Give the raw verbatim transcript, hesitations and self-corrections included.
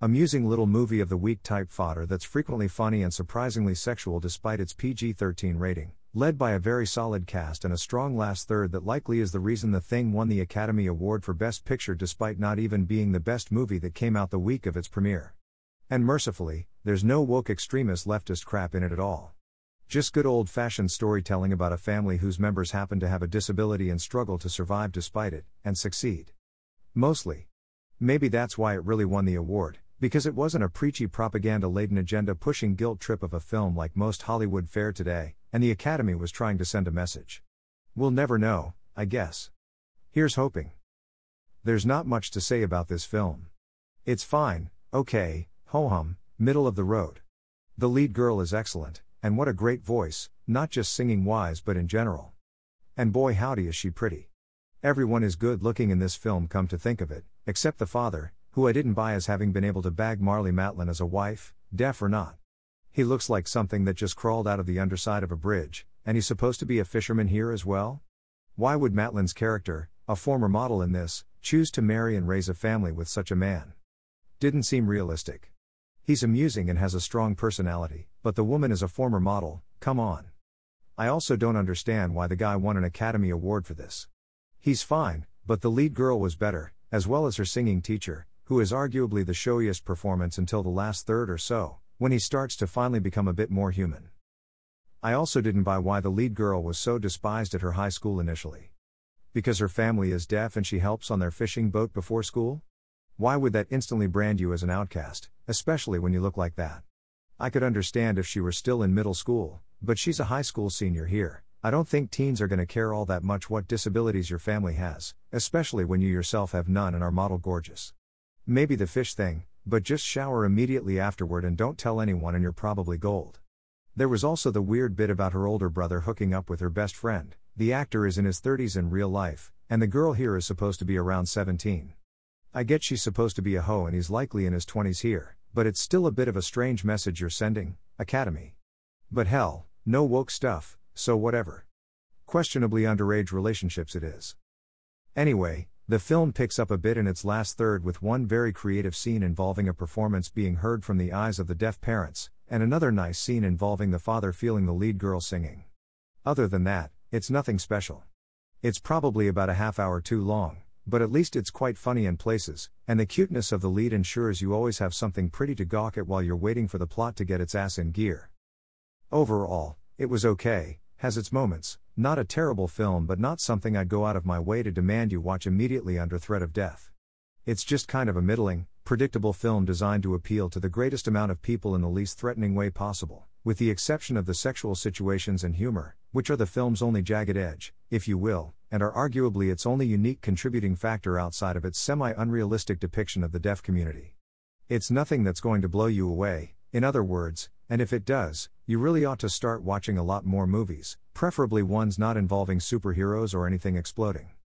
Amusing little movie of the week type fodder that's frequently funny and surprisingly sexual despite its P G thirteen rating, led by a very solid cast and a strong last third that likely is the reason The Thing won the Academy Award for Best Picture despite not even being the best movie that came out the week of its premiere. And mercifully, there's no woke extremist leftist crap in it at all. Just good old-fashioned storytelling about a family whose members happen to have a disability and struggle to survive despite it, and succeed. Mostly. Maybe that's why it really won the award, because it wasn't a preachy propaganda-laden agenda-pushing guilt trip of a film like most Hollywood fare today, and the Academy was trying to send a message. We'll never know, I guess. Here's hoping. There's not much to say about this film. It's fine, okay, ho-hum, middle of the road. The lead girl is excellent, and what a great voice, not just singing-wise but in general. And boy howdy is she pretty. Everyone is good looking in this film, come to think of it, except the father, who I didn't buy as having been able to bag Marlee Matlin as a wife, deaf or not. He looks like something that just crawled out of the underside of a bridge, and he's supposed to be a fisherman here as well? Why would Matlin's character, a former model in this, choose to marry and raise a family with such a man? Didn't seem realistic. He's amusing and has a strong personality, but the woman is a former model, come on. I also don't understand why the guy won an Academy Award for this. He's fine, but the lead girl was better, as well as her singing teacher, who is arguably the showiest performance until the last third or so, when he starts to finally become a bit more human. I also didn't buy why the lead girl was so despised at her high school initially. Because her family is deaf and she helps on their fishing boat before school? Why would that instantly brand you as an outcast, especially when you look like that? I could understand if she were still in middle school, but she's a high school senior here. I don't think teens are going to care all that much what disabilities your family has, especially when you yourself have none and are model gorgeous. Maybe the fish thing, but just shower immediately afterward and don't tell anyone and you're probably gold. There was also the weird bit about her older brother hooking up with her best friend. The actor is in his thirties in real life, and the girl here is supposed to be around seventeen. I get she's supposed to be a hoe and he's likely in his twenties here, but it's still a bit of a strange message you're sending, Academy. But hell, no woke stuff, so whatever. Questionably underage relationships it is. Anyway, the film picks up a bit in its last third with one very creative scene involving a performance being heard from the eyes of the deaf parents, and another nice scene involving the father feeling the lead girl singing. Other than that, it's nothing special. It's probably about a half hour too long, but at least it's quite funny in places, and the cuteness of the lead ensures you always have something pretty to gawk at while you're waiting for the plot to get its ass in gear. Overall, it was okay, has its moments, not a terrible film but not something I'd go out of my way to demand you watch immediately under threat of death. It's just kind of a middling, predictable film designed to appeal to the greatest amount of people in the least threatening way possible, with the exception of the sexual situations and humor, which are the film's only jagged edge, if you will, and are arguably its only unique contributing factor outside of its semi-unrealistic depiction of the deaf community. It's nothing that's going to blow you away, in other words, and if it does, you really ought to start watching a lot more movies, preferably ones not involving superheroes or anything exploding.